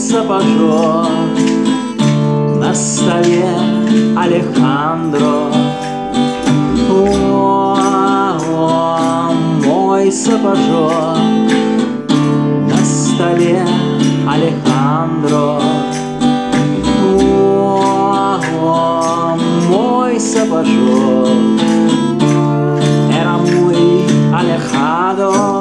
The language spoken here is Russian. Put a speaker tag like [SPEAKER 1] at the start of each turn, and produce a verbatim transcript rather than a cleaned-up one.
[SPEAKER 1] сапожок на столе, Алехандро. О, о, мой сапожок на столе, Алехандро. О, о, мой сапожок era muy alejado.